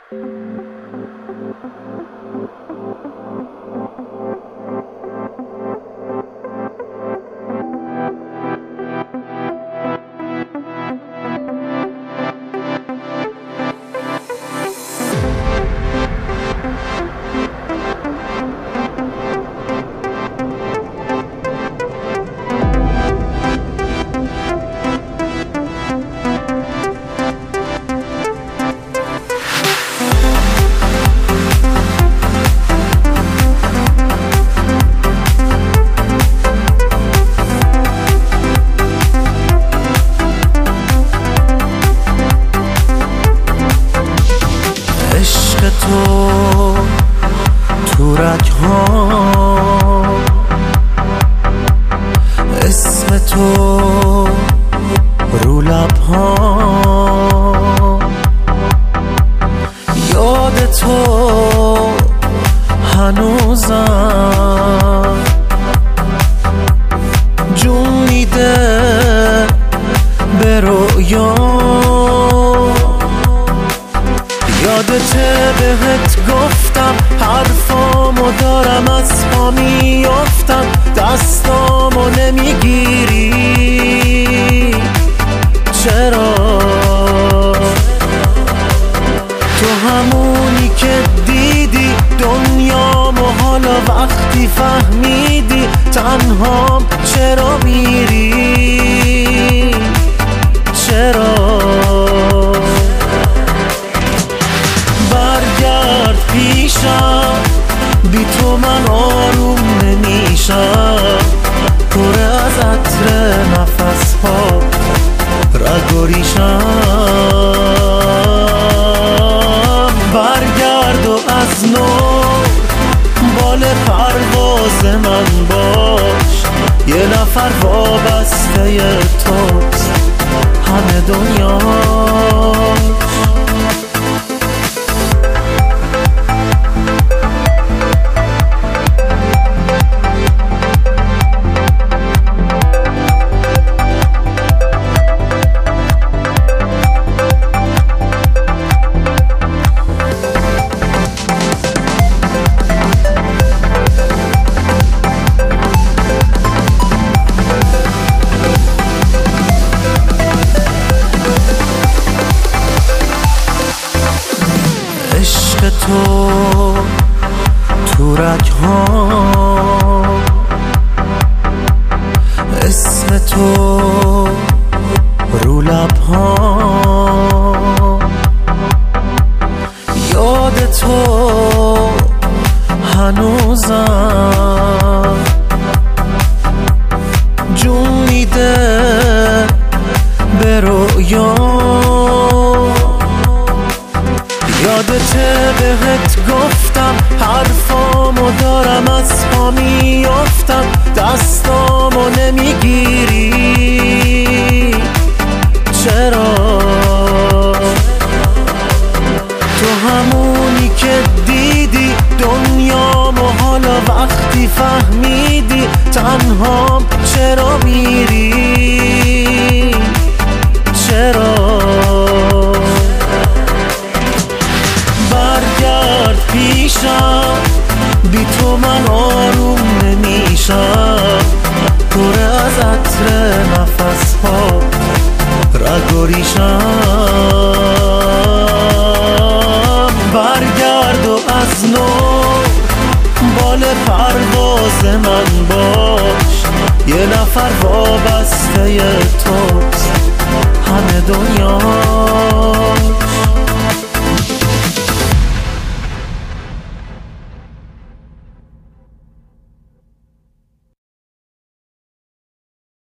تو رگ‌ها اسم تو رو لب‌ها، یاد تو هنوزم جون میده به رویا. یادته بهت گفتم حرفامو دارم از پا میافتم، دستامو نمیگیری چرا؟ تو همونی که دیدی دنیامو، حالا وقتی فهمیدی تنهام چرا میری؟ چرا؟ برگرد پیشم، بی تو من آروم نمیشم، پر از عطر نفس ها رگ و ریشم. برگرد و از نو بال پرواز من باش، یه نفر وابسته توست همه دنیاش. تو رگ‌ها اسم تو رو لب‌ها، یاد تو هنوزم جون میده به رویا. یادته بهت گفتم حرفامو دارم از پا میافتم، دستامو نمیگیری چرا؟ تو همونی که دیدی دنیامو، حالا وقتی فهمیدی تنهام چرا میری؟ چرا؟ برگرد پیشم، بی تو من آروم نمیشم، پر از عطر نفس ها رگ و ریشم. برگرد و از نو بال پرواز من باش، یه نفر وابسته توست همه دنیا.